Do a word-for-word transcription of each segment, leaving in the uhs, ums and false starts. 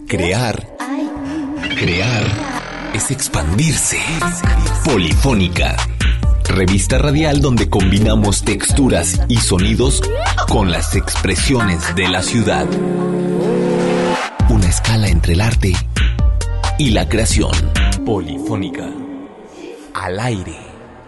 Crear, crear es expandirse. Polifónica, revista radial donde combinamos texturas y sonidos con las expresiones de la ciudad. Una escala entre el arte y la creación. Polifónica, al aire.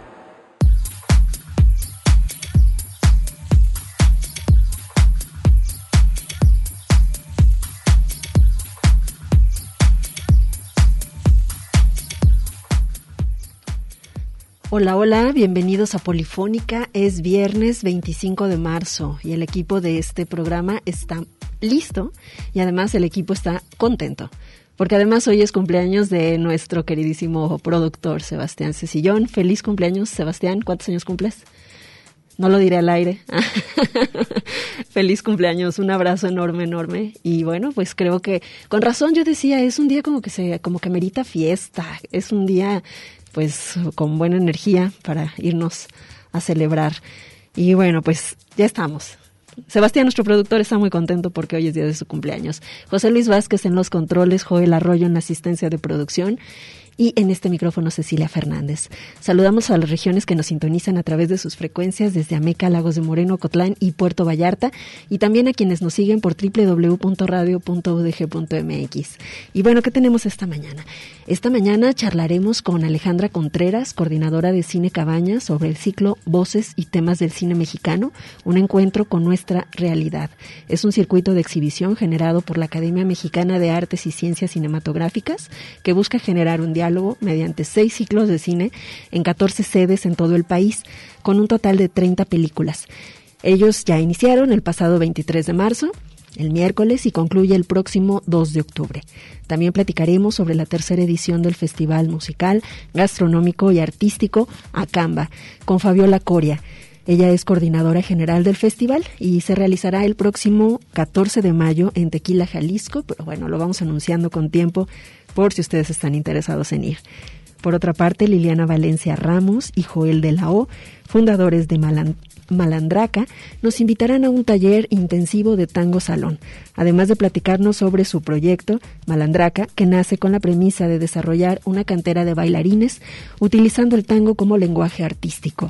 Hola, hola, bienvenidos a Polifónica. Es viernes veinticinco de marzo y el equipo de este programa está listo y además el equipo está contento. Porque además hoy es cumpleaños de nuestro queridísimo productor Sebastián Cecillón. Feliz cumpleaños, Sebastián. ¿Cuántos años cumples? No lo diré al aire. Feliz cumpleaños, un abrazo enorme, enorme. Y bueno, pues creo que con razón yo decía, es un día como que se, como que merita fiesta. Es un día pues con buena energía para irnos a celebrar. Y bueno, pues ya estamos. Sebastián, nuestro productor, está muy contento porque hoy es día de su cumpleaños. José Luis Vázquez en los controles, Joel Arroyo en la asistencia de producción y en este micrófono Cecilia Fernández. Saludamos a las regiones que nos sintonizan a través de sus frecuencias desde Ameca, Lagos de Moreno, Ocotlán y Puerto Vallarta, y también a quienes nos siguen por doble u doble u doble u punto radio punto u d g punto m x. Y bueno, ¿qué tenemos esta mañana? Esta mañana charlaremos con Alejandra Contreras, coordinadora de Cine Cabañas, sobre el ciclo Voces y Temas del Cine Mexicano, un encuentro con nuestra realidad. Es un circuito de exhibición generado por la Academia Mexicana de Artes y Ciencias Cinematográficas que busca generar un diálogo mediante seis ciclos de cine en catorce sedes en todo el país, con un total de treinta películas. Ellos ya iniciaron el pasado veintitrés de marzo, el miércoles, y concluye el próximo dos de octubre. También platicaremos sobre la tercera edición del Festival Musical, Gastronómico y Artístico Acamba, con Fabiola Coria. Ella es coordinadora general del festival y se realizará el próximo catorce de mayo en Tequila, Jalisco, pero bueno, lo vamos anunciando con tiempo por si ustedes están interesados en ir. Por otra parte, Liliana Valencia Ramos y Joel de la O, fundadores de Malan- Malandraca, nos invitarán a un taller intensivo de tango salón, además de platicarnos sobre su proyecto Malandraca, que nace con la premisa de desarrollar una cantera de bailarines utilizando el tango como lenguaje artístico.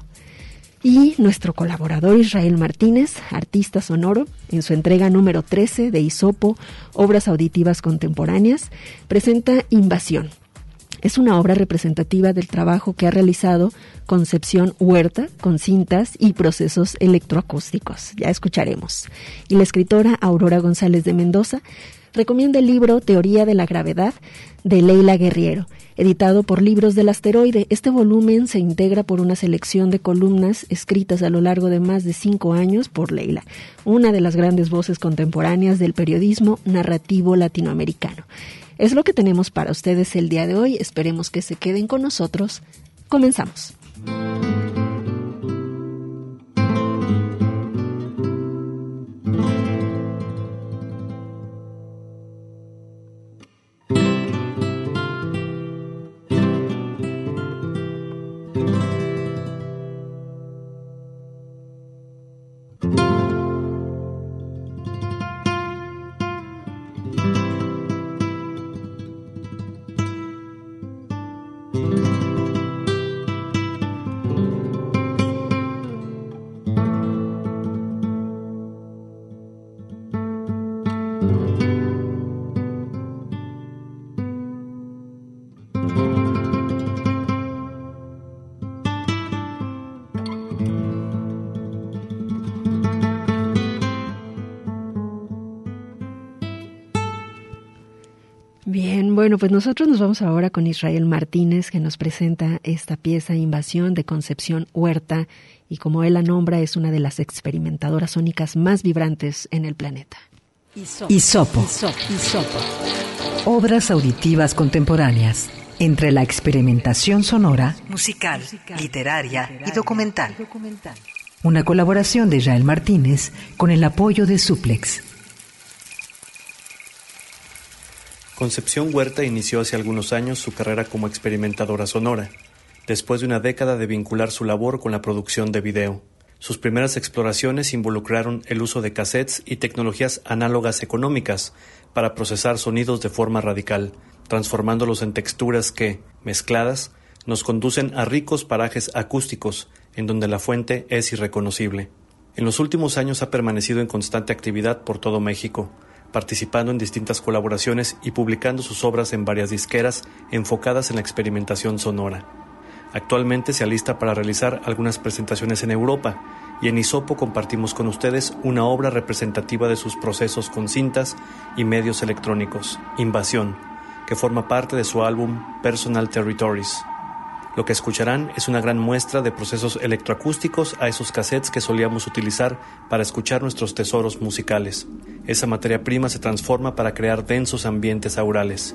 Y nuestro colaborador Israel Martínez, artista sonoro, en su entrega número trece de Hisopo, Obras Auditivas Contemporáneas, presenta Invasión. Es una obra representativa del trabajo que ha realizado Concepción Huerta con cintas y procesos electroacústicos. Ya escucharemos. Y la escritora Aurora González de Mendoza recomienda el libro Teoría de la Gravedad de Leila Guerriero, editado por Libros del Asteroide. Este volumen se integra por una selección de columnas escritas a lo largo de más de cinco años por Leila, una de las grandes voces contemporáneas del periodismo narrativo latinoamericano. Es lo que tenemos para ustedes el día de hoy. Esperemos que se queden con nosotros. Comenzamos. Bien, bueno, pues nosotros nos vamos ahora con Israel Martínez, que nos presenta esta pieza Invasión de Concepción Huerta, y como él la nombra, es una de las experimentadoras sónicas más vibrantes en el planeta. Hisopo. Hisopo. Hisopo. Obras auditivas contemporáneas, entre la experimentación sonora, musical, literaria y documental. Una colaboración de Israel Martínez con el apoyo de Suplex. Concepción Huerta inició hace algunos años su carrera como experimentadora sonora, después de una década de vincular su labor con la producción de video. Sus primeras exploraciones involucraron el uso de cassettes y tecnologías análogas económicas para procesar sonidos de forma radical, transformándolos en texturas que, mezcladas, nos conducen a ricos parajes acústicos en donde la fuente es irreconocible. En los últimos años ha permanecido en constante actividad por todo México, participando en distintas colaboraciones y publicando sus obras en varias disqueras enfocadas en la experimentación sonora. Actualmente se alista para realizar algunas presentaciones en Europa, y en Hisopo compartimos con ustedes una obra representativa de sus procesos con cintas y medios electrónicos, Invasión, que forma parte de su álbum Personal Territories. Lo que escucharán es una gran muestra de procesos electroacústicos a esos cassettes que solíamos utilizar para escuchar nuestros tesoros musicales. Esa materia prima se transforma para crear densos ambientes aurales.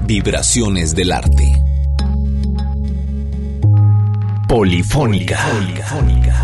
Vibraciones del arte. Polifónica. Polifónica.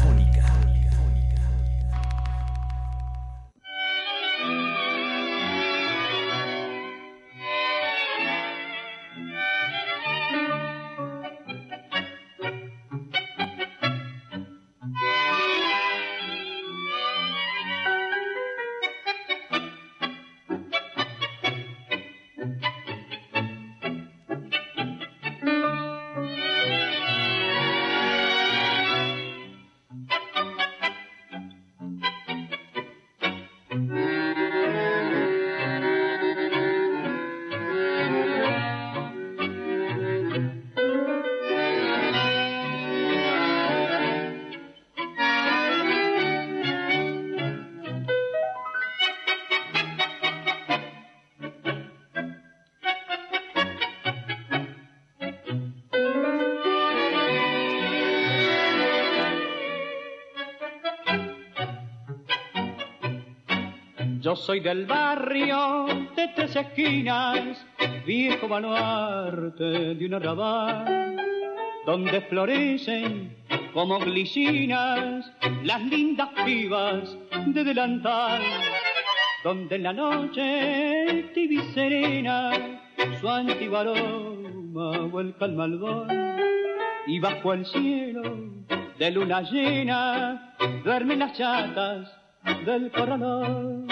Yo soy del barrio de Tres Esquinas, viejo baluarte de un arrabal, donde florecen como glicinas las lindas pibas de delantal, donde en la noche tibia y serena su antiguo aroma vuelca al malvón, y bajo el cielo de luna llena duermen las chatas del corralón.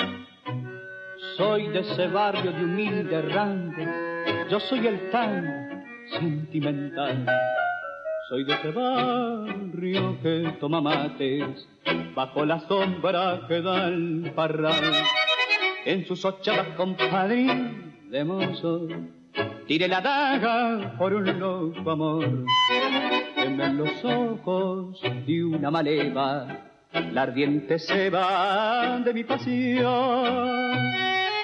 Soy de ese barrio de humilde errante, yo soy el tan sentimental. Soy de ese barrio que toma mates bajo la sombra que da el parral. En sus ochavas compadrín de mozo tire la daga por un loco amor. En los ojos de una maleva la ardiente ceba de mi pasión.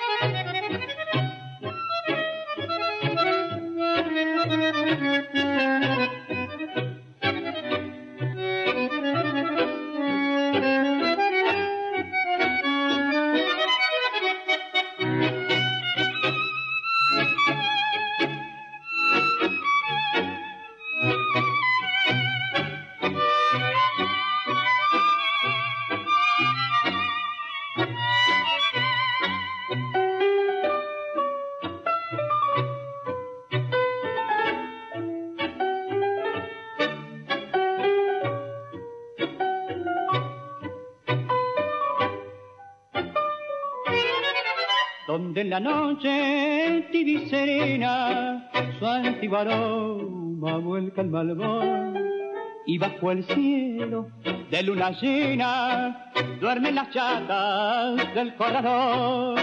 Donde en la noche tibia y serena su antiguo aroma vuelca el malvón, y bajo el cielo de luna llena duermen las chatas del corralón.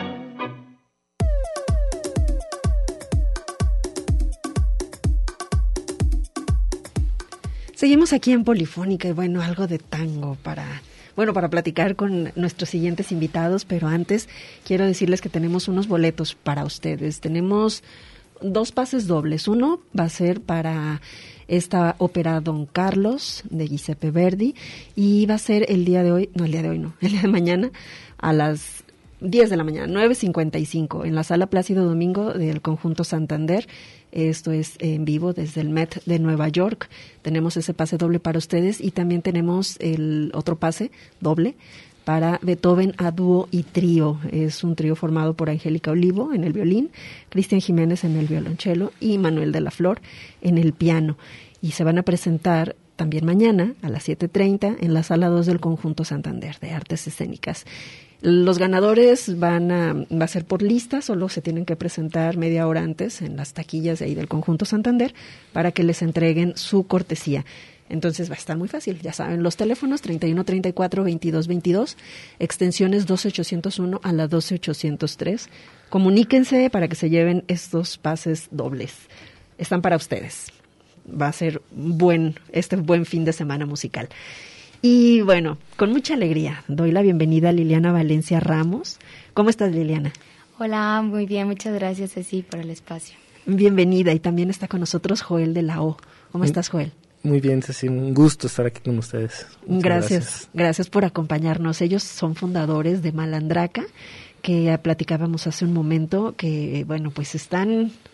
Seguimos aquí en Polifónica y bueno, algo de tango para... Bueno, para platicar con nuestros siguientes invitados, pero antes quiero decirles que tenemos unos boletos para ustedes. Tenemos dos pases dobles. Uno va a ser para esta ópera Don Carlos de Giuseppe Verdi y va a ser el día de hoy, no el día de hoy no, el día de mañana a las diez de la mañana, nueve cincuenta y cinco, en la Sala Plácido Domingo del Conjunto Santander. Esto es en vivo desde el Met de Nueva York. Tenemos ese pase doble para ustedes y también tenemos el otro pase doble para Beethoven a dúo y trío. Es un trío formado por Angélica Olivo en el violín, Cristian Jiménez en el violonchelo y Manuel de la Flor en el piano. Y se van a presentar también mañana a las siete treinta en la Sala dos del Conjunto Santander de Artes Escénicas. Los ganadores van a, va a ser por lista, solo se tienen que presentar media hora antes en las taquillas de ahí del Conjunto Santander para que les entreguen su cortesía. Entonces va a estar muy fácil, ya saben, los teléfonos treinta y uno treinta y cuatro veintidós veintidós, extensiones doce ochocientos uno a la doce ochocientos tres. Comuníquense para que se lleven estos pases dobles. Están para ustedes. Va a ser buen este buen fin de semana musical. Y bueno, con mucha alegría doy la bienvenida a Liliana Valencia Ramos. ¿Cómo estás, Liliana? Hola, muy bien, muchas gracias, Ceci, por el espacio. Bienvenida, y también está con nosotros Joel de la O. ¿Cómo estás, Joel? Muy bien, Ceci, un gusto estar aquí con ustedes. Gracias, gracias, gracias por acompañarnos. Ellos son fundadores de Malandraca, que platicábamos hace un momento, que bueno, pues están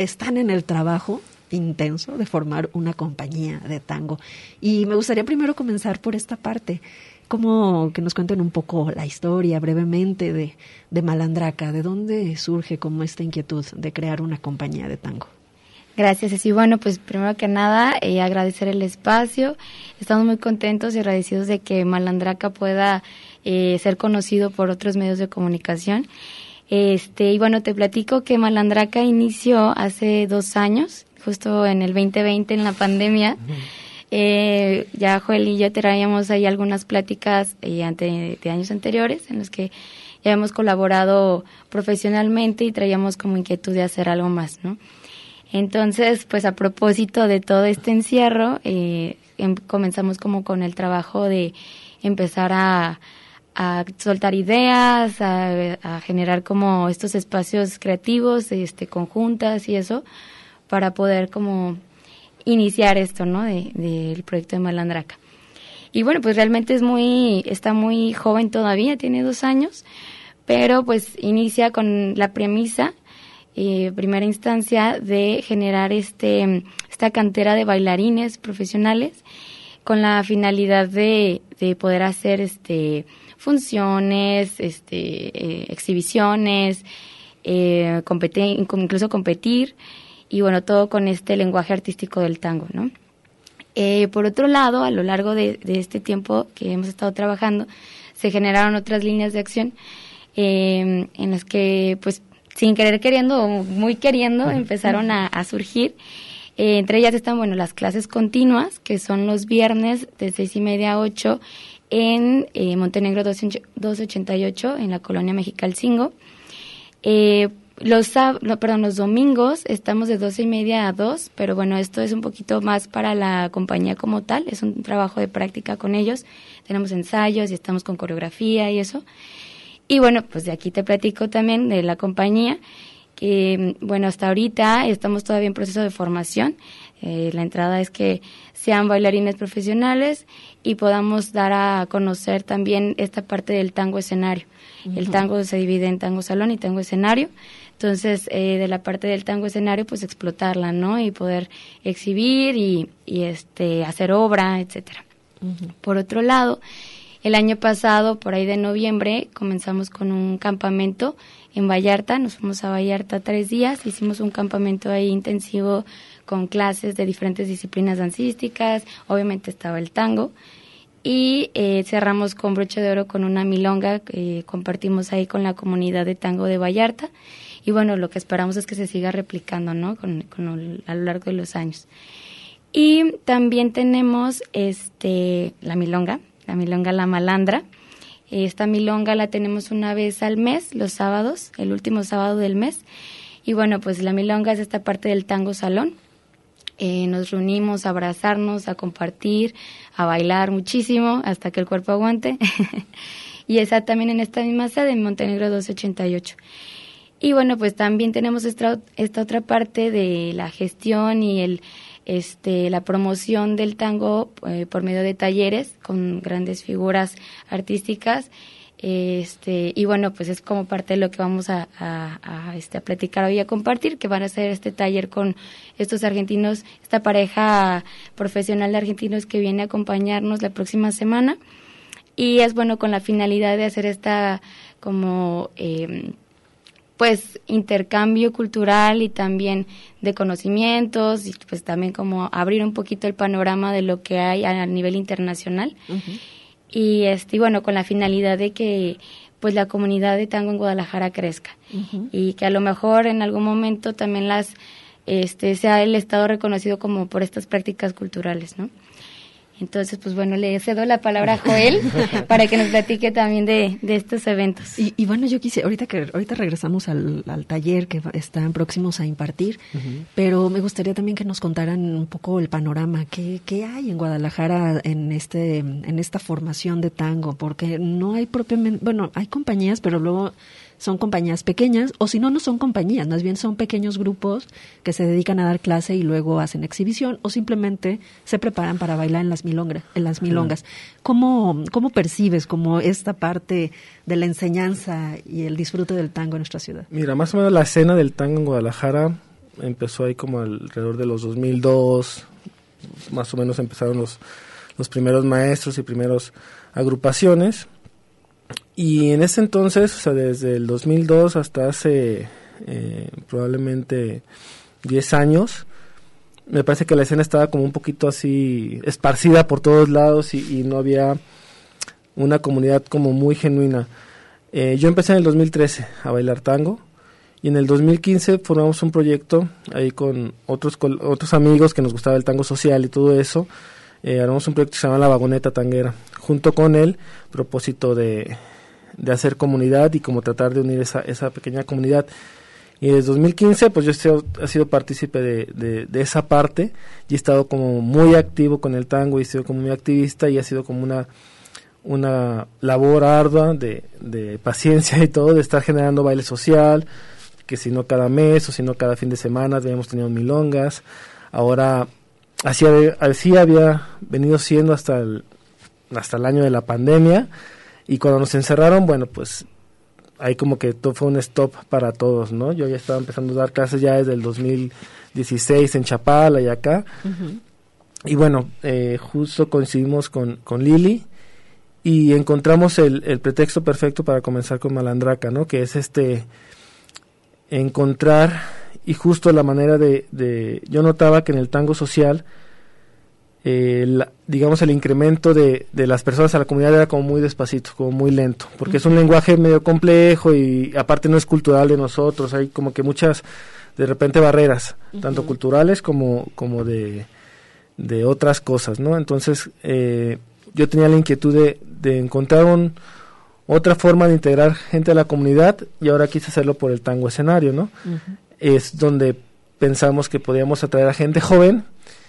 están en el trabajo intenso de formar una compañía de tango. Y me gustaría primero comenzar por esta parte, como que nos cuenten un poco la historia brevemente de, de Malandraca, de dónde surge como esta inquietud de crear una compañía de tango. Gracias, Ceci. Bueno, pues primero que nada, eh, agradecer el espacio. Estamos muy contentos y agradecidos de que Malandraca pueda eh, ser conocido por otros medios de comunicación. Este, y bueno, te platico que Malandraca inició hace dos años, justo en el veinte veinte, en la pandemia. Uh-huh. Eh, ya Joel y yo traíamos ahí algunas pláticas eh, ante, de años anteriores en los que ya hemos colaborado profesionalmente y traíamos como inquietud de hacer algo más, ¿no? Entonces, pues a propósito de todo este encierro, eh, em, comenzamos como con el trabajo de empezar a, a soltar ideas, a, a generar como estos espacios creativos, este, conjuntas y eso, para poder como iniciar esto, ¿no? De, del proyecto de Malandraca. Y bueno, pues realmente es muy, está muy joven todavía, tiene dos años, pero pues inicia con la premisa, Eh, primera instancia, de generar este esta cantera de bailarines profesionales con la finalidad de, de poder hacer este funciones, este eh, exhibiciones, eh, competir, incluso competir, y bueno, todo con este lenguaje artístico del tango, ¿no? Eh, por otro lado, a lo largo de, de este tiempo que hemos estado trabajando, se generaron otras líneas de acción eh, en las que, pues, sin querer queriendo o muy queriendo, empezaron a, a surgir. Eh, entre ellas están, bueno, las clases continuas, que son los viernes de seis y media a ocho en eh, Montenegro doscientos ochenta y ocho, en la colonia Mexicalcingo. Eh, los, no, perdón, los domingos estamos de doce y media a dos, pero bueno, esto es un poquito más para la compañía como tal, es un trabajo de práctica con ellos. Tenemos ensayos y estamos con coreografía y eso. Y bueno, pues de aquí te platico también de la compañía, que bueno, hasta ahorita estamos todavía en proceso de formación. Eh, la entrada es que sean bailarines profesionales y podamos dar a conocer también esta parte del tango escenario. Uh-huh. El tango se divide en tango salón y tango escenario. Entonces, eh, de la parte del tango escenario, pues explotarla, ¿no? Y poder exhibir y, y este hacer obra, etcétera. Uh-huh. Por otro lado, el año pasado, por ahí de noviembre, comenzamos con un campamento en Vallarta. Nos fuimos a Vallarta tres días, hicimos un campamento ahí intensivo con clases de diferentes disciplinas dancísticas, obviamente estaba el tango, y eh, cerramos con broche de oro con una milonga que compartimos ahí con la comunidad de tango de Vallarta. Y bueno, lo que esperamos es que se siga replicando, ¿no? Con, con el, a lo largo de los años. Y también tenemos este la milonga, la milonga La Malandra. Esta milonga la tenemos una vez al mes, los sábados, el último sábado del mes. Y bueno, pues la milonga es esta parte del tango salón. Eh, nos reunimos a abrazarnos, a compartir, a bailar muchísimo hasta que el cuerpo aguante. Y esa también en esta misma sede, en Montenegro doscientos ochenta y ocho. Y bueno, pues también tenemos esta, esta otra parte de la gestión y el este la promoción del tango eh, por medio de talleres con grandes figuras artísticas. Este y bueno, pues es como parte de lo que vamos a, a, a, este, a platicar hoy, a compartir, que van a hacer este taller con estos argentinos, esta pareja profesional de argentinos que viene a acompañarnos la próxima semana. Y es bueno con la finalidad de hacer esta como eh, pues intercambio cultural y también de conocimientos, y pues también como abrir un poquito el panorama de lo que hay a nivel internacional. Uh-huh. Y este y bueno, con la finalidad de que pues la comunidad de tango en Guadalajara crezca. Uh-huh. Y que a lo mejor en algún momento también las este sea el estado reconocido como por estas prácticas culturales, ¿no? Entonces, pues bueno, le cedo la palabra a Joel para que nos platique también de, de estos eventos. Y, y bueno, yo quise, ahorita que ahorita regresamos al, al taller que están próximos a impartir, uh-huh. pero me gustaría también que nos contaran un poco el panorama, qué, qué hay en Guadalajara en este en esta formación de tango, porque no hay propiamente, bueno, hay compañías, pero luego son compañías pequeñas, o si no, no son compañías, más bien son pequeños grupos que se dedican a dar clase y luego hacen exhibición, o simplemente se preparan para bailar en las milongas. En las milongas. ¿Cómo, cómo percibes como esta parte de la enseñanza y el disfrute del tango en nuestra ciudad? Mira, más o menos la escena del tango en Guadalajara empezó ahí como alrededor de los dos mil dos, más o menos empezaron los, los primeros maestros y primeros agrupaciones. Y en ese entonces, o sea, desde el dos mil dos hasta hace eh, probablemente diez años, me parece que la escena estaba como un poquito así esparcida por todos lados y, y no había una comunidad como muy genuina. Eh, yo empecé en el dos mil trece a bailar tango y en el dos mil quince formamos un proyecto ahí con otros con otros amigos que nos gustaba el tango social y todo eso. Eh, armamos un proyecto que se llama La Vagoneta Tanguera, junto con el propósito de, de hacer comunidad y como tratar de unir esa, esa pequeña comunidad. Y desde dos mil quince pues yo he sido, he sido partícipe de, de, de esa parte y he estado como muy activo con el tango y he sido como muy activista y ha sido como una una labor ardua de, de paciencia y todo, de estar generando baile social, que si no cada mes o si no cada fin de semana habíamos tenido milongas. Ahora así, así había venido siendo hasta el, hasta el año de la pandemia, y cuando nos encerraron, bueno, pues ahí como que todo fue un stop para todos, ¿no? Yo ya estaba empezando a dar clases ya desde el dos mil dieciséis en Chapala y acá, uh-huh. Y bueno, eh, justo coincidimos con, con Lili, y encontramos el, el pretexto perfecto para comenzar con Malandraca, ¿no? Que es este, encontrar, y justo la manera de, de yo notaba que en el tango social, eh, la, digamos el incremento de, de las personas a la comunidad era como muy despacito, como muy lento, porque uh-huh. es un lenguaje medio complejo y aparte no es cultural de nosotros, hay como que muchas, de repente barreras, uh-huh. tanto culturales como, como de, de otras cosas, ¿no? Entonces, eh, yo tenía la inquietud de, de encontrar un, otra forma de integrar gente a la comunidad, y ahora quise hacerlo por el tango escenario, ¿no? Uh-huh. Es donde pensamos que podíamos atraer a gente joven,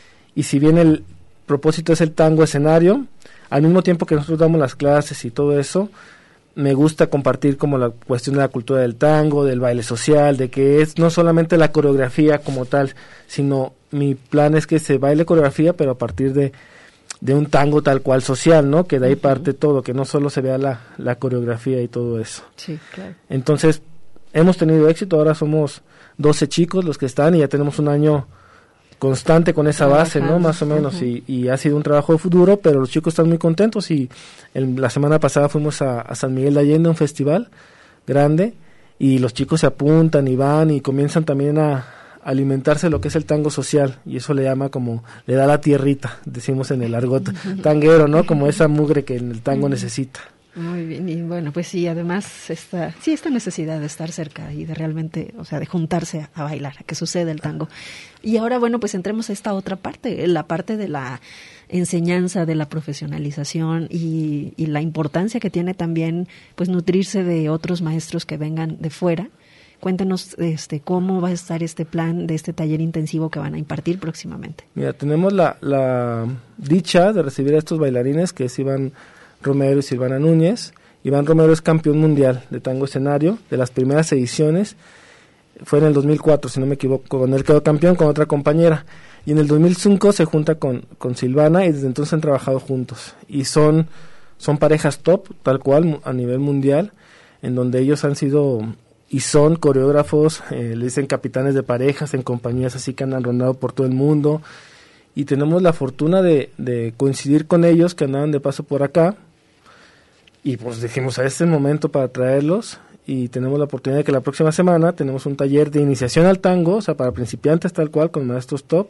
y si bien el propósito es el tango escenario, al mismo tiempo que nosotros damos las clases y todo eso, me gusta compartir como la cuestión de la cultura del tango, del baile social, de que es no solamente la coreografía como tal, sino mi plan es que se baile coreografía, pero a partir de de un tango tal cual social, ¿no? Que de ahí uh-huh. parte todo, que no solo se vea la, la coreografía y todo eso. Sí, claro. Entonces, hemos tenido éxito, ahora somos doce chicos los que están y ya tenemos un año constante con esa base, ¿no? Más o menos, uh-huh. y, y ha sido un trabajo duro, pero los chicos están muy contentos y el, la semana pasada fuimos a, a San Miguel de Allende, un festival grande, y los chicos se apuntan y van y comienzan también a alimentarse de lo que es el tango social, y eso le llama como, le da la tierrita, decimos en el argot tanguero, ¿no? Como esa mugre que el tango necesita. Muy bien, y bueno, pues sí, además esta, sí, esta necesidad de estar cerca y de realmente, o sea, de juntarse a, a bailar, a que suceda el tango. Y ahora, bueno, pues entremos a esta otra parte, la parte de la enseñanza, de la profesionalización y, y la importancia que tiene también, pues, nutrirse de otros maestros que vengan de fuera. Cuéntanos este, cómo va a estar este plan de este taller intensivo que van a impartir próximamente. Mira, tenemos la, la dicha de recibir a estos bailarines, que es Iván Romero y Silvana Núñez. Iván Romero es campeón mundial de tango escenario de las primeras ediciones. Fue en el dos mil cuatro, si no me equivoco, cuando él quedó campeón con otra compañera. Y en el dos mil cinco se junta con, con Silvana, y desde entonces han trabajado juntos. Y son, son parejas top, tal cual, a nivel mundial, en donde ellos han sido y son coreógrafos, eh, le dicen capitanes de parejas en compañías así que han rondado por todo el mundo, y tenemos la fortuna de, de coincidir con ellos que andaban de paso por acá, y pues dijimos, a este momento para traerlos, y tenemos la oportunidad de que la próxima semana tenemos un taller de iniciación al tango, o sea, para principiantes tal cual, con maestros top,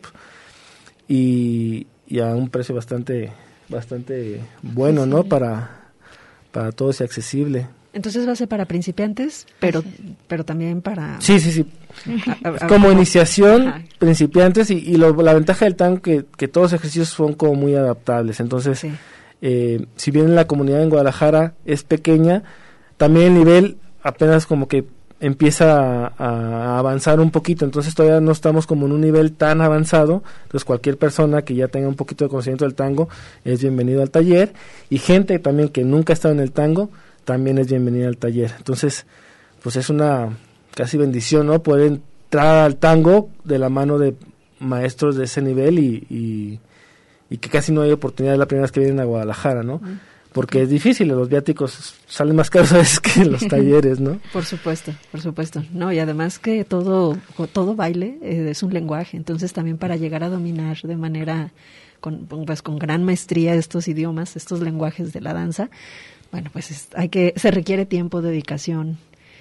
y, y a un precio bastante bastante bueno, sí, ¿no? Para, para todos y accesible. Entonces va a ser para principiantes, pero pero también para... Sí, sí, sí. A, a, como a, iniciación, ajá. principiantes, y, y lo, la ventaja del tango que, que todos los ejercicios son como muy adaptables. Entonces, sí. eh, si bien la comunidad en Guadalajara es pequeña, también el nivel apenas como que empieza a, a avanzar un poquito. Entonces todavía no estamos como en un nivel tan avanzado. Entonces cualquier persona que ya tenga un poquito de conocimiento del tango es bienvenido al taller. Y gente también que nunca ha estado en el tango también es bienvenida al taller. Entonces, pues es una casi bendición, ¿no? Poder entrar al tango de la mano de maestros de ese nivel y, y, y que casi no hay oportunidad, es la primera vez que vienen a Guadalajara, ¿no? Uh-huh. porque es difícil, los viáticos salen más caros a veces que los talleres, ¿no? Por supuesto, por supuesto. No, y además que todo todo baile eh, es un lenguaje, entonces también para llegar a dominar de manera, con, pues con gran maestría estos idiomas, estos lenguajes de la danza, bueno, pues es, hay que se requiere tiempo, dedicación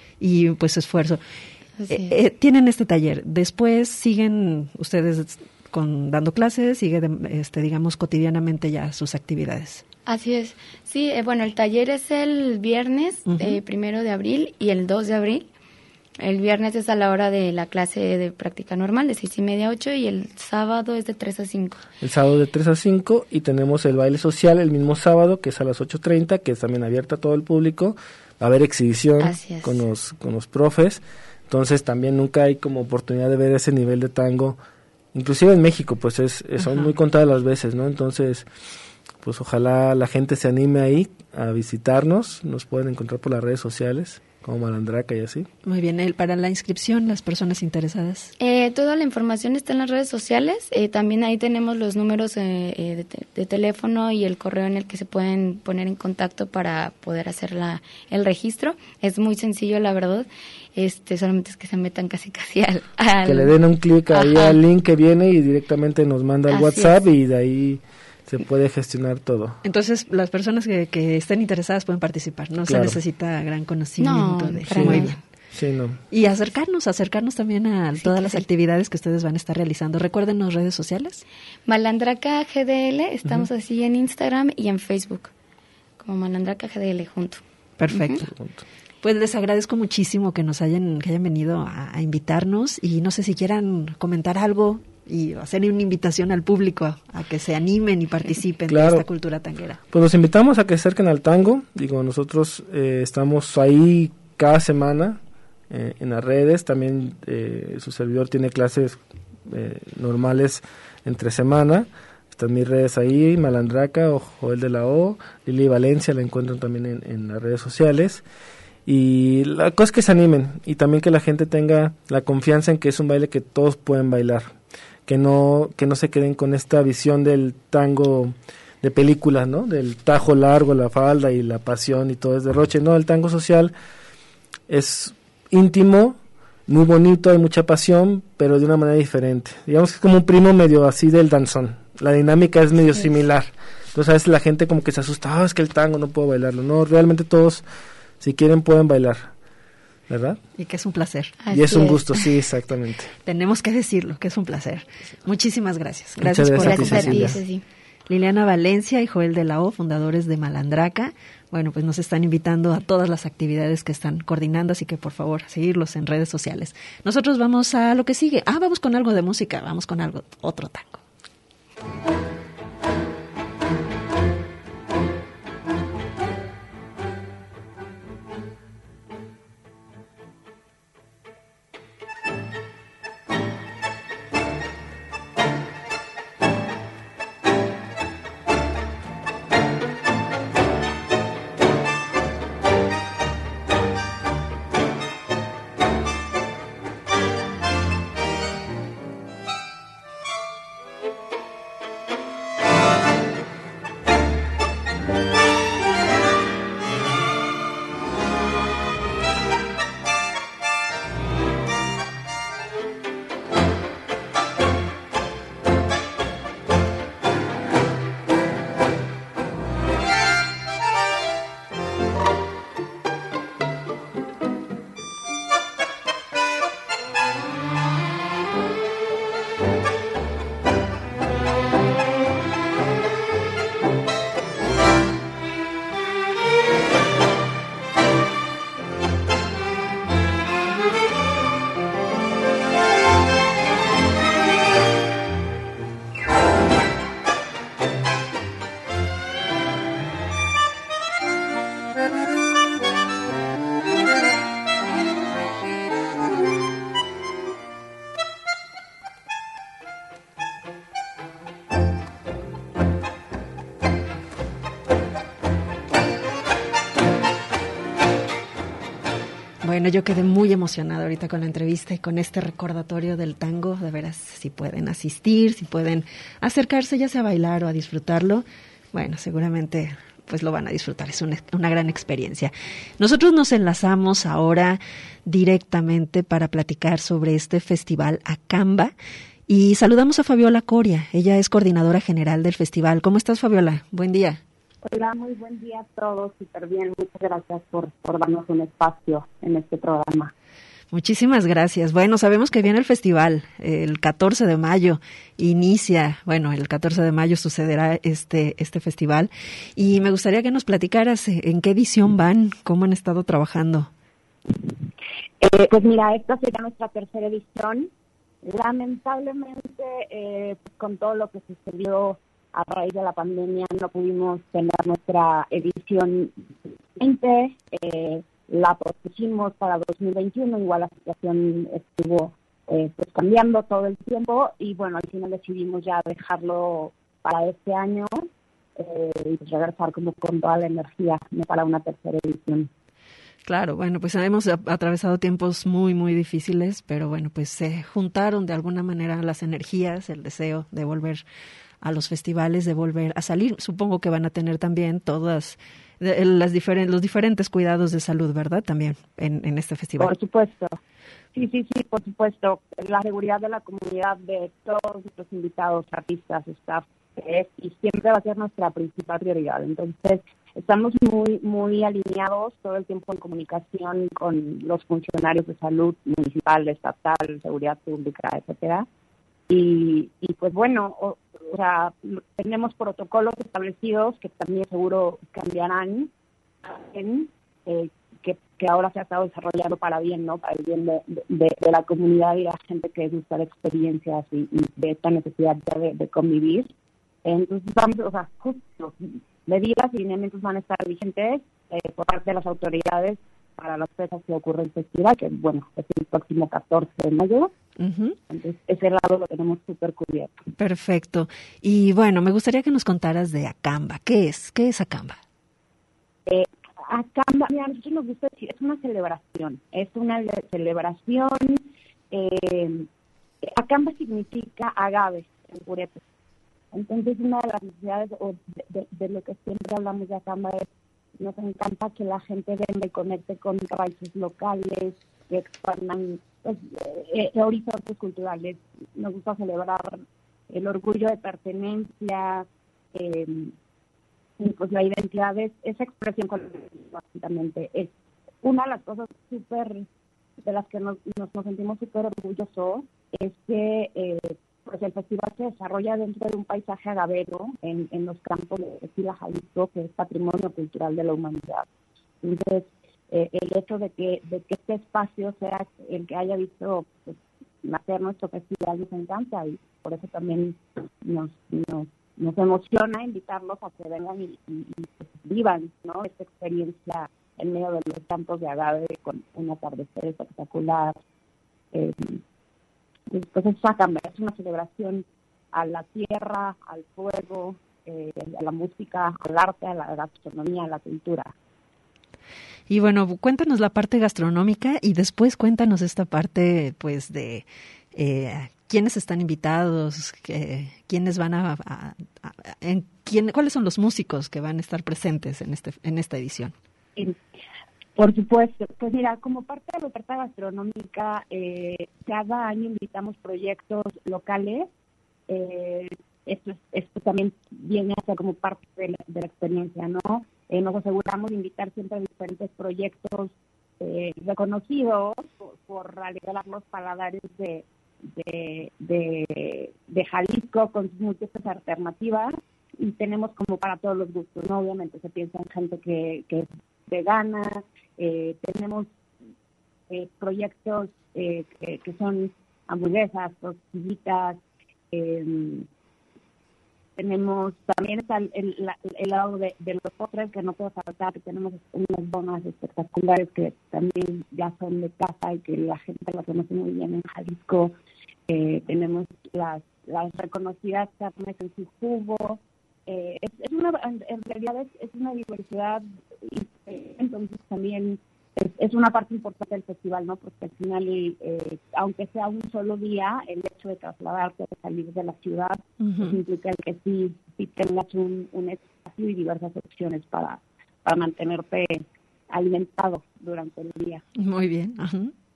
y pues esfuerzo. Eh, eh, tienen este taller, después siguen ustedes con dando clases, sigue de, este digamos cotidianamente ya sus actividades. Así es. Sí, eh, bueno, el taller es el viernes, uh-huh. eh, primero de abril y el dos de abril. El viernes es a la hora de la clase de práctica normal, de seis y media a ocho, y el sábado es de tres a cinco. El sábado de tres a cinco, y tenemos el baile social el mismo sábado, que es a las ocho treinta, que es también abierta a todo el público. Va a haber exhibición con los, con los profes. Entonces también nunca hay como oportunidad de ver ese nivel de tango. Inclusive en México, pues es, son uh-huh. muy contadas las veces, ¿no? Entonces, pues ojalá la gente se anime ahí a visitarnos. Nos pueden encontrar por las redes sociales como Malandraca y así. Muy bien. El, para la inscripción, las personas interesadas. Eh, toda la información está en las redes sociales. Eh, también ahí tenemos los números eh, eh, de, te- de teléfono y el correo en el que se pueden poner en contacto para poder hacer la, el registro. Es muy sencillo, la verdad. Este, solamente es que se metan casi casi al... al que le den un clic ahí Ajá. al link que viene y directamente nos manda el Así WhatsApp es. Y de ahí se puede gestionar todo. Entonces, las personas que, que estén interesadas pueden participar, no claro. se necesita gran conocimiento. No, de sí. Muy bien. Sí, no. Y acercarnos, acercarnos también a sí, todas las sí. actividades que ustedes van a estar realizando. Recuerden las redes sociales. Malandraca G D L, estamos uh-huh. así en Instagram y en Facebook, como Malandraca G D L junto. Perfecto. Uh-huh. Pues les agradezco muchísimo que nos hayan, que hayan venido a, a invitarnos, y no sé si quieran comentar algo y hacer una invitación al público a, a que se animen y participen claro. de esta cultura tanguera. Pues los invitamos a que se acerquen al tango. Digo, nosotros eh, estamos ahí cada semana eh, en las redes. También eh, su servidor tiene clases eh, normales entre semana. Están mis redes ahí, Malandraca o Joel de la O, Lili Valencia, la encuentran también en, en las redes sociales. Y la cosa es que se animen y también que la gente tenga la confianza en que es un baile que todos pueden bailar, que no que no se queden con esta visión del tango de película, ¿no? Del tajo largo, la falda y la pasión y todo es derroche. No, el tango social es íntimo, muy bonito, hay mucha pasión, pero de una manera diferente. Digamos que es como un primo medio así del danzón. La dinámica es medio sí. similar. Entonces a veces la gente como que se asusta, ah, es que el tango no puedo bailarlo. No, realmente todos, si quieren, pueden bailar, ¿verdad? Y que es un placer. Así y es un gusto, sí, exactamente. Tenemos que decirlo, que es un placer. Muchísimas gracias. Gracias, Muchas por gracias acompañarnos. Gracias a ti, Liliana Valencia y Joel de la O, fundadores de Malandraca. Bueno, pues nos están invitando a todas las actividades que están coordinando, así que por favor, seguirlos en redes sociales. Nosotros vamos a lo que sigue. Ah, vamos con algo de música, vamos con algo, otro tango. Bueno, yo quedé muy emocionada ahorita con la entrevista y con este recordatorio del tango. De veras, si pueden asistir, si pueden acercarse ya sea a bailar o a disfrutarlo, bueno, seguramente pues lo van a disfrutar, es una, una gran experiencia. Nosotros nos enlazamos ahora directamente para platicar sobre este festival Acamba y saludamos a Fabiola Coria, ella es coordinadora general del festival. ¿Cómo estás, Fabiola? Buen día. Hola, muy buen día a todos, súper bien, muchas gracias por, por darnos un espacio en este programa. Muchísimas gracias. Bueno, sabemos que viene el festival el catorce de mayo, inicia, bueno, el catorce de mayo sucederá este este festival y me gustaría que nos platicaras en qué edición van, cómo han estado trabajando. Eh, pues mira, esta será nuestra tercera edición. Lamentablemente, eh, con todo lo que sucedió a raíz de la pandemia, no pudimos tener nuestra edición veinte, eh, la propusimos para dos mil veintiuno, igual la situación estuvo eh, pues cambiando todo el tiempo y bueno, al final decidimos ya dejarlo para este año eh, y pues regresar como con toda la energía, no para una tercera edición. Claro, bueno, pues hemos atravesado tiempos muy, muy difíciles, pero bueno, pues se juntaron de alguna manera las energías, el deseo de volver a los festivales, de volver a salir. Supongo que van a tener también todas las diferen- los diferentes cuidados de salud, ¿verdad? También en, en este festival. Por supuesto. Sí, sí, sí, por supuesto. La seguridad de la comunidad, de todos nuestros invitados, artistas, staff, es y siempre va a ser nuestra principal prioridad. Entonces, estamos muy, muy alineados todo el tiempo en comunicación con los funcionarios de salud municipal, estatal, seguridad pública, etcétera. Y, y pues bueno, o, o sea, tenemos protocolos establecidos que también seguro cambiarán, en, eh, que, que ahora se ha estado desarrollando para bien, ¿no? Para el bien de, de, de la comunidad y la gente que gusta de experiencias y, y de esta necesidad de, de convivir. Entonces vamos, o sea, justo, medidas y lineamientos van a estar vigentes eh, por parte de las autoridades para las fechas que ocurre el festival, que bueno, es el próximo catorce de mayo. Uh-huh. Entonces, ese lado lo tenemos súper cubierto. Perfecto. Y bueno, me gustaría que nos contaras de Acamba. ¿Qué es? ¿Qué es Acamba? Eh, Acamba, mira, a nosotros nos gusta decir, es una celebración. Es una celebración. Eh, Acamba significa agave en purete. Entonces, una de las necesidades o de, de, de lo que siempre hablamos de Acamba es, nos encanta que la gente venga y conecte con raíces locales, que expandan pues, eh, horizontes culturales. Nos gusta celebrar el orgullo de pertenencia, eh, y pues la identidad es esa expresión colectiva, básicamente. Es una de las cosas súper, de las que nos, nos, nos sentimos súper orgullosos, es que eh, pues el festival se desarrolla dentro de un paisaje agavero en, en los campos de Tequila, Jalisco, que es patrimonio cultural de la humanidad. Entonces, eh, el hecho de que de que este espacio sea el que haya visto pues, nacer nuestro festival nos encanta y por eso también nos nos, nos emociona invitarlos a que vengan y, y, y pues, vivan, ¿no? Esta experiencia en medio de los campos de agave con un atardecer espectacular. Eh, Pues es Acamba, es una celebración a la tierra, al fuego, eh, a la música, al arte, a la gastronomía, a la cultura. Y bueno, cuéntanos la parte gastronómica y después cuéntanos esta parte, pues, de eh, quiénes están invitados, que, quiénes van a, a, a en quién, cuáles son los músicos que van a estar presentes en este en esta edición. Sí. Por supuesto. Pues mira, como parte de la oferta gastronómica, eh, cada año invitamos proyectos locales. Eh, esto, esto también viene hasta como parte de la, de la experiencia, ¿no? Eh, nos aseguramos de invitar siempre a diferentes proyectos eh, reconocidos por, por alegrar los paladares de, de, de, de Jalisco con sus múltiples alternativas y tenemos como para todos los gustos, ¿no? Obviamente se piensa en gente que, que es vegana. Eh, tenemos eh, proyectos eh, que, que son hamburguesas, tortillitas, eh, tenemos también está el, el, el lado de, de los postres que no puedo faltar, que tenemos unas donas espectaculares que también ya son de casa y que la gente las conoce muy bien en Jalisco. Eh, tenemos las, las reconocidas carnes en su jugo. Eh, es, es una, en realidad es, es una diversidad, entonces también es, es una parte importante del festival, ¿no? Porque al final, eh, aunque sea un solo día, el hecho de trasladarte, de salir de la ciudad, uh-huh. pues implica que sí, sí tengas un, un espacio espacio y diversas opciones para, para mantenerte alimentado durante el día. Muy bien. Ajá.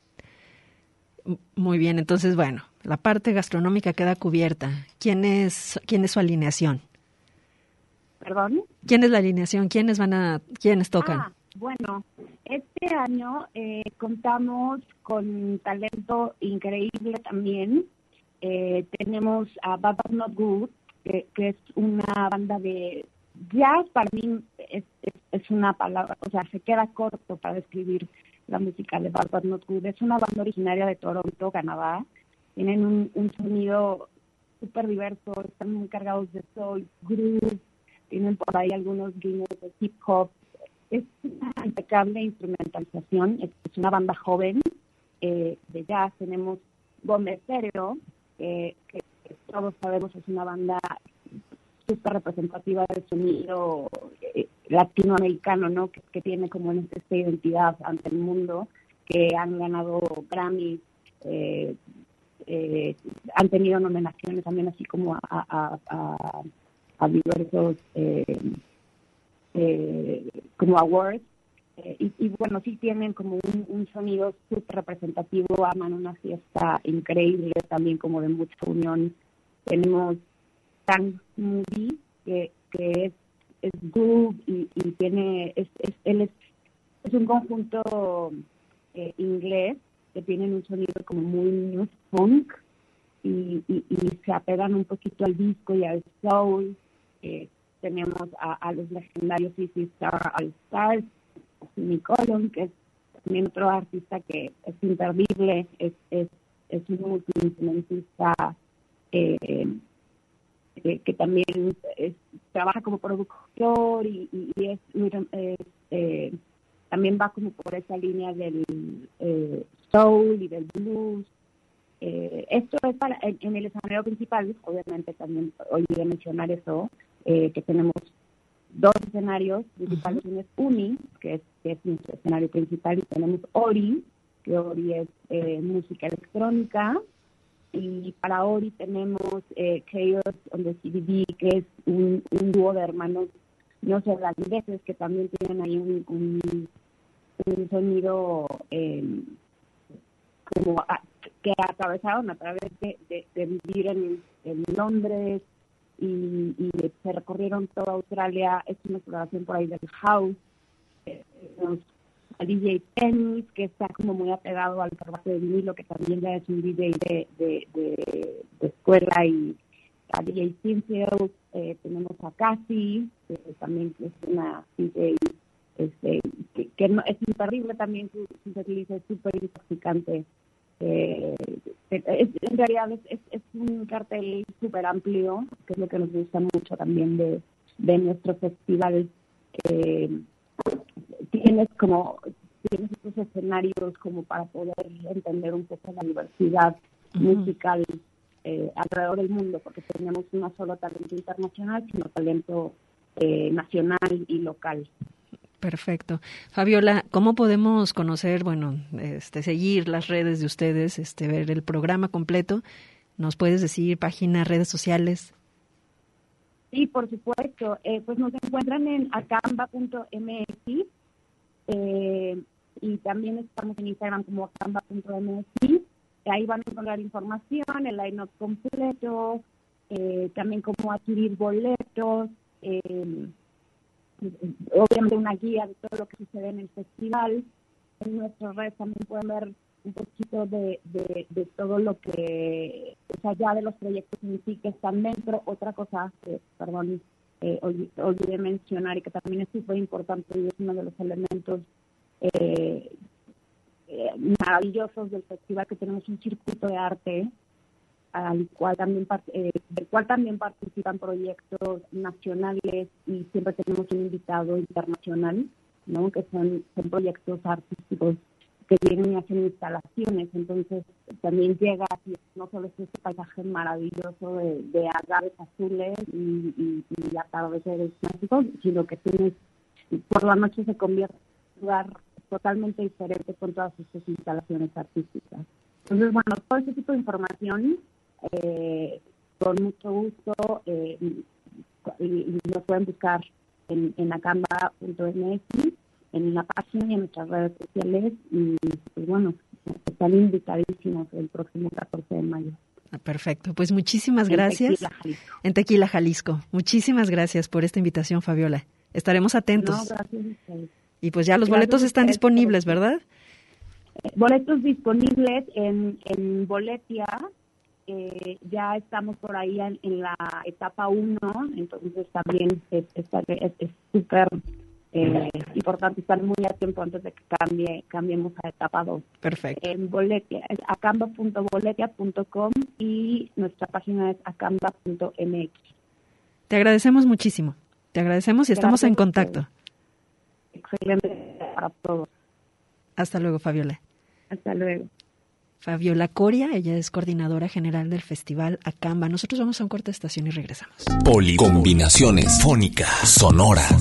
Muy bien, entonces, bueno, la parte gastronómica queda cubierta. ¿Quién es, quién es su alineación? ¿Perdón? ¿Quién es la alineación? ¿Quiénes van a, quiénes tocan? Ah, bueno, este año eh, contamos con talento increíble también. Eh, tenemos a Bad But Not Good, que, que es una banda de jazz. Para mí es, es, es una palabra, o sea, se queda corto para describir la música de Bad But Not Good. Es una banda originaria de Toronto, Canadá. Tienen un, un sonido súper diverso, están muy cargados de soul, groove, tienen por ahí algunos guiños de hip hop. Es una impecable instrumentalización, es, es una banda joven eh, de jazz. Tenemos Bomba Estéreo, eh, que, que todos sabemos es una banda súper representativa del sonido eh, latinoamericano, ¿no? Que, que tiene como esta identidad ante el mundo, que han ganado Grammy, eh, eh, han tenido nominaciones también así como a, a, a, a diversos eh, eh, como awards, eh, y, y bueno, sí tienen como un, un sonido súper representativo, aman una fiesta increíble también como de mucha unión. Tenemos Tan Moody, que, que es, es groove y, y tiene, es, es, él es, es un conjunto eh, inglés que tienen un sonido como muy new funk y, y, y se apegan un poquito al disco y al soul. Eh, tenemos a, a los legendarios C C Star All Stars, Jimmy Colon, que es también otro artista que es imperdible, es, es, es un multiinstrumentista eh, eh, que también es, trabaja como productor y, y, y es, es eh, también va como por esa línea del eh, soul y del blues. Eh, esto es para en, en el escenario principal, obviamente también olvidé mencionar eso, eh, que tenemos dos escenarios principales. Uh-huh. Uno es Uni, que es, que es nuestro escenario principal, y tenemos Ori, que Ori es eh, música electrónica, y para Ori tenemos eh, Chaos on the C D B, que es un, un dúo de hermanos neozelandeses que también tienen ahí un, un, un sonido eh, como a, que atravesaron a través de, de, de vivir en, en Londres y, y se recorrieron toda Australia. Es una exploración por ahí del house. Eh, a D J Tennis, que está como muy apegado al formato de vinilo, que también ya es un D J de, de, de, de escuela, y a D J Sinfield. Eh, tenemos a Cassie, que también es una D J este, que, que no, es imperdible también, su, su setlist es súper intoxicante. Eh, es, en realidad es, es, es un cartel súper amplio, que es lo que nos gusta mucho también de, de nuestro festival. Eh, tienes como tienes estos escenarios como para poder entender un poco la diversidad uh-huh. musical eh, alrededor del mundo, porque tenemos no solo talento internacional, sino talento eh, nacional y local. Perfecto. Fabiola, ¿cómo podemos conocer, bueno, este, seguir las redes de ustedes, este, ver el programa completo? ¿Nos puedes decir página, redes sociales? Sí, por supuesto. Eh, pues nos encuentran en acamba punto m x eh, y también estamos en Instagram como acamba punto m x. Ahí van a encontrar información, el line-up completo, eh, también cómo adquirir boletos, eh, obviamente una guía de todo lo que sucede en el festival. En nuestras redes también pueden ver un poquito de, de, de todo lo que, o sea, ya de los proyectos en sí que están dentro. Otra cosa que, perdón, eh, olvidé mencionar y que también es súper importante y es uno de los elementos eh, eh, maravillosos del festival, que tenemos un circuito de arte al cual también eh, del cual también participan proyectos nacionales, y siempre tenemos un invitado internacional, ¿no? Que son, son proyectos artísticos que vienen y hacen instalaciones. Entonces también llega aquí no solo es este paisaje maravilloso de, de agaves azules y, y, y atardeceres mágicos, sino que tienes, por la noche se convierte en un lugar totalmente diferente con todas estas instalaciones artísticas. Entonces, bueno, todo ese tipo de información Eh, con mucho gusto, eh, y, y nos pueden buscar en, en acamba punto m x, en la página y en nuestras redes sociales. Y pues bueno, están invitadísimos el próximo catorce de mayo. Perfecto, pues muchísimas en gracias. Tequila, Jalisco. En Tequila, Jalisco. Muchísimas gracias por esta invitación, Fabiola. Estaremos atentos. No, gracias a ustedes. Y pues ya los Gracias boletos a están ustedes disponibles, por- ¿verdad? Eh, Boletos disponibles en, en Boletia. Eh, ya estamos por ahí en, en la etapa uno, entonces también es súper es, es, es eh, importante estar muy a tiempo antes de que cambie cambiemos a etapa dos. Perfecto. En Boletia, es acamba punto boletia punto com y nuestra página es acamba punto m x. Te agradecemos muchísimo. Te agradecemos y estamos Gracias en a contacto. Excelente para todos. Hasta luego, Fabiola. Hasta luego. Fabiola Coria, ella es coordinadora general del Festival Acamba. Nosotros vamos a un corte de estación y regresamos. Poli combinaciones fónicas sonoras.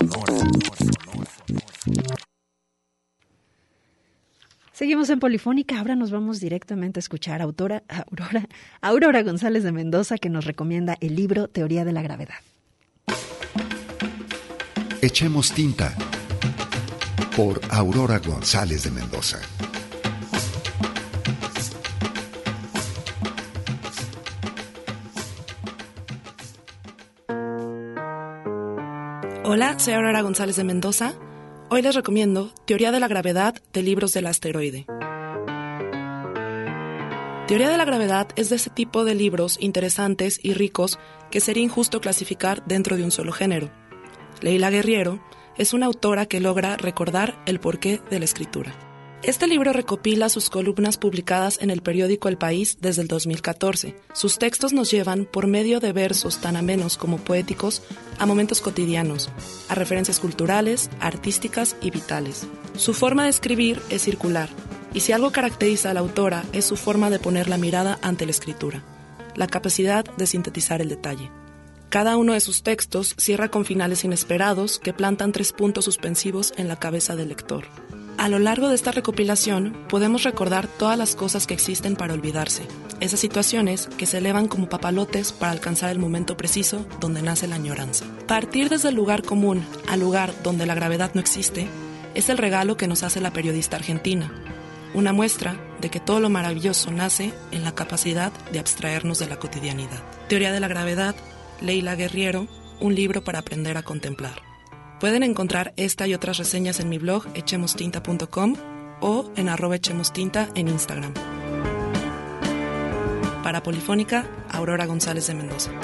Seguimos en Polifónica. Ahora nos vamos directamente a escuchar a autora, a Aurora, a Aurora González de Mendoza, que nos recomienda el libro Teoría de la Gravedad. Echemos tinta por Aurora González de Mendoza. Hola, soy Aurora González de Mendoza. Hoy les recomiendo Teoría de la Gravedad de Libros del Asteroide. Teoría de la Gravedad es de ese tipo de libros interesantes y ricos que sería injusto clasificar dentro de un solo género. Leila Guerriero es una autora que logra recordar el porqué de la escritura. Este libro recopila sus columnas publicadas en el periódico El País desde el dos mil catorce. Sus textos nos llevan, por medio de versos tan amenos como poéticos, a momentos cotidianos, a referencias culturales, artísticas y vitales. Su forma de escribir es circular, y si algo caracteriza a la autora es su forma de poner la mirada ante la escritura, la capacidad de sintetizar el detalle. Cada uno de sus textos cierra con finales inesperados que plantan tres puntos suspensivos en la cabeza del lector. A lo largo de esta recopilación podemos recordar todas las cosas que existen para olvidarse, esas situaciones que se elevan como papalotes para alcanzar el momento preciso donde nace la añoranza. Partir desde el lugar común al lugar donde la gravedad no existe es el regalo que nos hace la periodista argentina, una muestra de que todo lo maravilloso nace en la capacidad de abstraernos de la cotidianidad. Teoría de la Gravedad, Leila Guerriero, un libro para aprender a contemplar. Pueden encontrar esta y otras reseñas en mi blog echemos tinta punto com o en arroba echemostinta en Instagram. Para Polifónica, Aurora González de Mendoza.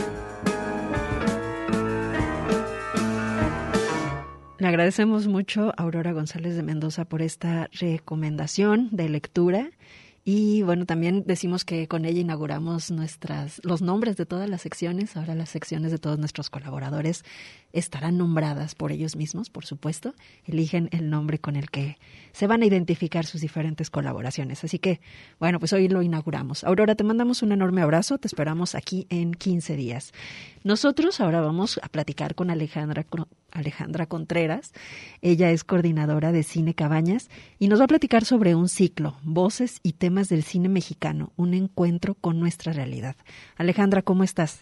Le agradecemos mucho a Aurora González de Mendoza por esta recomendación de lectura. Y bueno, también decimos que con ella inauguramos nuestras los nombres de todas las secciones. Ahora las secciones de todos nuestros colaboradores estarán nombradas por ellos mismos, por supuesto. Eligen el nombre con el que se van a identificar sus diferentes colaboraciones. Así que, bueno, pues hoy lo inauguramos. Aurora, te mandamos un enorme abrazo. Te esperamos aquí en quince días. Nosotros ahora vamos a platicar con Alejandra Alejandra Contreras. Ella es coordinadora de Cine Cabañas y nos va a platicar sobre un ciclo, Voces y temas del cine mexicano, un encuentro con nuestra realidad. Alejandra, ¿cómo estás?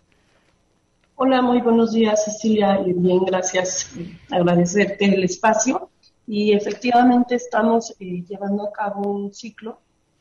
Hola, muy buenos días, Cecilia, y bien, gracias. Agradecerte el espacio. Y efectivamente estamos eh, llevando a cabo un ciclo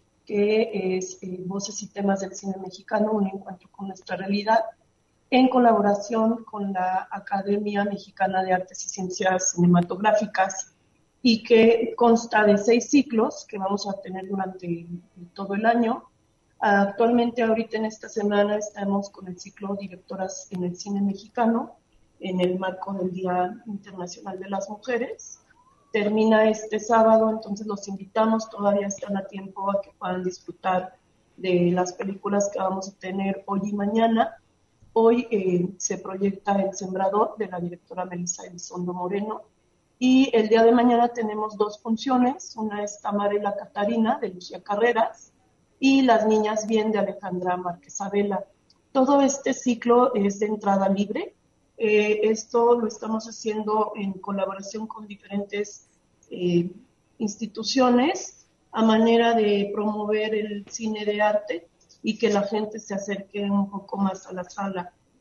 que es eh, Voces y temas del cine mexicano, un encuentro con nuestra realidad, en colaboración con la Academia Mexicana de Artes y Ciencias Cinematográficas, y que consta de seis ciclos que vamos a tener durante todo el año. Actualmente, ahorita en esta semana, estamos con el ciclo Directoras en el Cine Mexicano, en el marco del Día Internacional de las Mujeres. Termina este sábado, entonces los invitamos, todavía están a tiempo a que puedan disfrutar de las películas que vamos a tener hoy y mañana. Hoy eh, se proyecta El Sembrador, de la directora Melissa Elizondo Moreno, y el día de mañana tenemos dos funciones, una es Tamara y la Catarina, de Lucía Carreras, y Las Niñas Bien, de Alejandra Márquez Abela. Todo este ciclo es de entrada libre. Eh, esto lo estamos haciendo en colaboración con diferentes eh, instituciones a manera de promover el cine de arte y que la gente se acerque un poco más a la sala.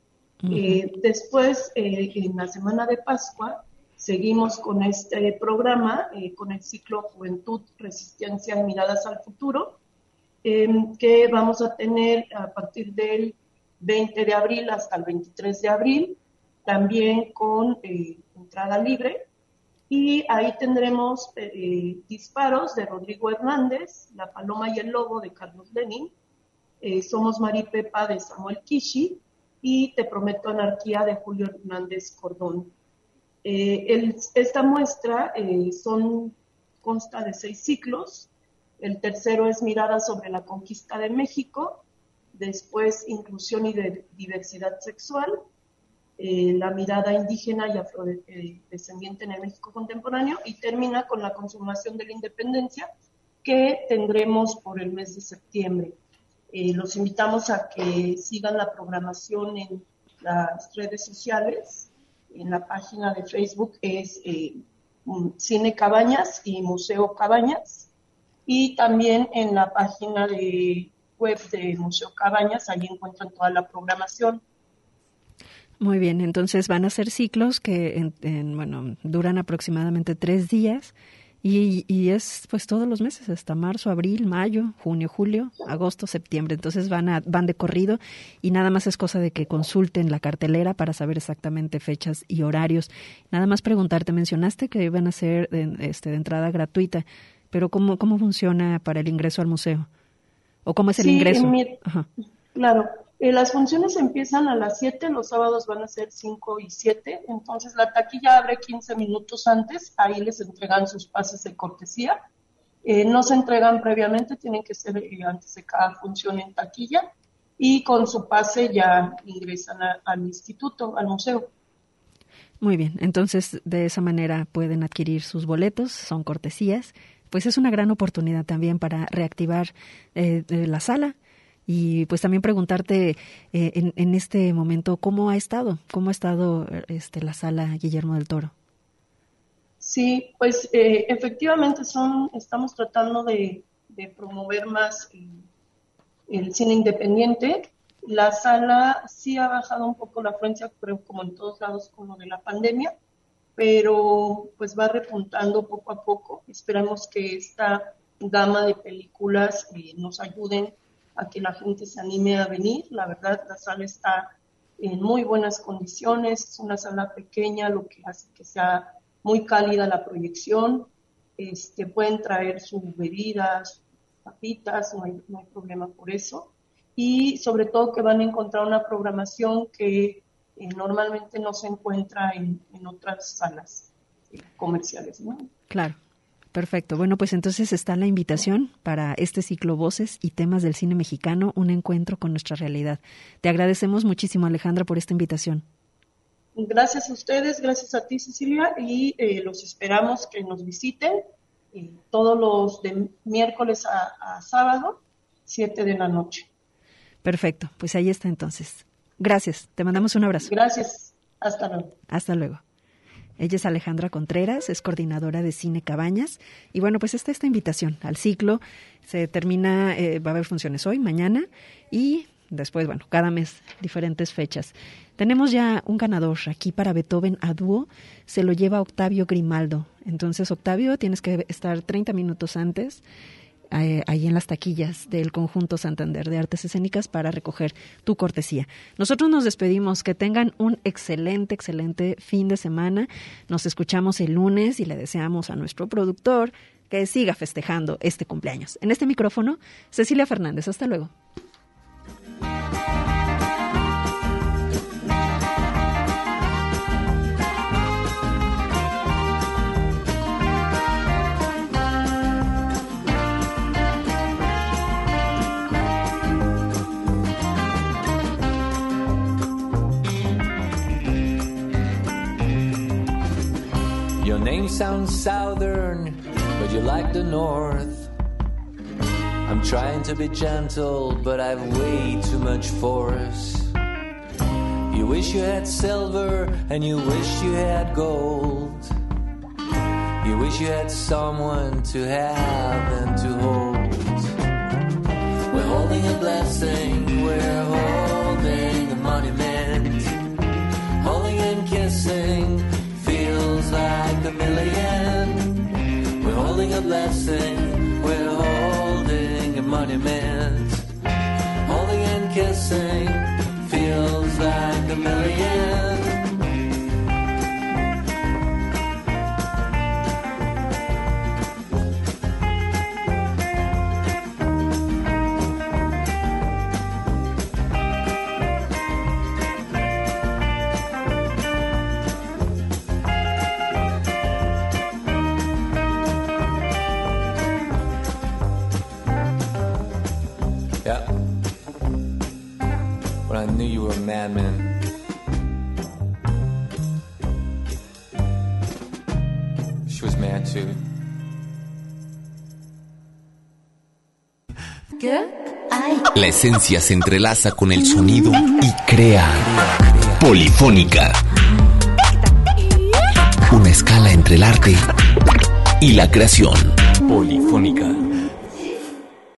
Uh-huh. Eh, después, eh, en la semana de Pascua, seguimos con este programa, eh, con el ciclo Juventud, Resistencia y Miradas al Futuro, eh, que vamos a tener a partir del veinte de abril hasta el veintitrés de abril, también con eh, entrada libre. Y ahí tendremos eh, Disparos de Rodrigo Hernández, La Paloma y el Lobo de Carlos Lenin, eh, Somos Maripepa de Samuel Kishi y Te Prometo Anarquía de Julio Hernández Cordón. Eh, el, esta muestra eh, son, consta de seis ciclos. El tercero es Mirada sobre la conquista de México, después Inclusión y de, Diversidad Sexual, eh, la mirada indígena y afrodescendiente en el México contemporáneo, y termina con la consumación de la independencia, que tendremos por el mes de septiembre. Eh, los invitamos a que sigan la programación en las redes sociales. En la página de Facebook es eh, Cine Cabañas y Museo Cabañas, y también en la página de web de Museo Cabañas, allí encuentran toda la programación. Muy bien, entonces van a ser ciclos que en, en, bueno, duran aproximadamente tres días y, y es pues todos los meses, hasta marzo, abril, mayo, junio, julio, agosto, septiembre. Entonces van a, van de corrido y nada más es cosa de que consulten la cartelera para saber exactamente fechas y horarios. Nada más preguntarte, mencionaste que van a ser de, este, de entrada gratuita, pero ¿cómo, cómo funciona para el ingreso al museo? ¿O cómo es el sí, ingreso? Mi, claro, eh, las funciones empiezan a las siete, los sábados van a ser cinco y siete, entonces la taquilla abre quince minutos antes, ahí les entregan sus pases de cortesía. Eh, no se entregan previamente, tienen que ser eh, antes de cada función en taquilla, y con su pase ya ingresan a, al instituto, al museo. Muy bien, entonces de esa manera pueden adquirir sus boletos, son cortesías. Pues es una gran oportunidad también para reactivar eh, la sala y pues también preguntarte eh, en, en este momento cómo ha estado, cómo ha estado este, la sala Guillermo del Toro. Sí, pues eh, efectivamente son, estamos tratando de, de promover más el, el cine independiente. La sala sí ha bajado un poco la afluencia, pero como en todos lados con lo de la pandemia, pero pues va repuntando poco a poco. Esperamos que esta gama de películas eh, nos ayuden a que la gente se anime a venir. La verdad, la sala está en muy buenas condiciones, es una sala pequeña, lo que hace que sea muy cálida la proyección. Este, pueden traer sus bebidas, sus papitas, no hay, no hay problema por eso. Y sobre todo que van a encontrar una programación que eh, normalmente no se encuentra en, en otras salas eh, comerciales, ¿no? Claro, perfecto. Bueno, pues entonces está la invitación para este ciclo Voces y Temas del Cine Mexicano, un encuentro con nuestra realidad. Te agradecemos muchísimo, Alejandra, por esta invitación. Gracias a ustedes, gracias a ti, Cecilia, y eh, los esperamos que nos visiten eh, todos los de miércoles a, a sábado, siete de la noche. Perfecto, pues ahí está entonces. Gracias, te mandamos un abrazo. Gracias, hasta luego. Hasta luego. Ella es Alejandra Contreras, es coordinadora de Cine Cabañas. Y bueno, pues está esta invitación al ciclo. Se termina, eh, va a haber funciones hoy, mañana y después, bueno, cada mes diferentes fechas. Tenemos ya un ganador aquí para Beethoven a dúo, se lo lleva Octavio Grimaldo. Entonces, Octavio, tienes que estar treinta minutos antes eh, ahí en las taquillas del Conjunto Santander de Artes Escénicas para recoger tu cortesía. Nosotros nos despedimos, que tengan un excelente, excelente fin de semana. Nos escuchamos el lunes y le deseamos a nuestro productor que siga festejando este cumpleaños. En este micrófono, Cecilia Fernández. Hasta luego. Your name sounds southern, but you like the north. I'm trying to be gentle, but I've way too much force. You wish you had silver, and you wish you had gold. You wish you had someone to have and to hold. We're holding a blessing, we're holding a monument. holding a blessing, we're holding a monument. Holding and kissing feels like a million. Yeah. When I knew you were a madman. She was mad too. ¿Qué? La esencia se entrelaza con el sonido y crea Polifónica. Una escala entre el arte y la creación. Polifónica.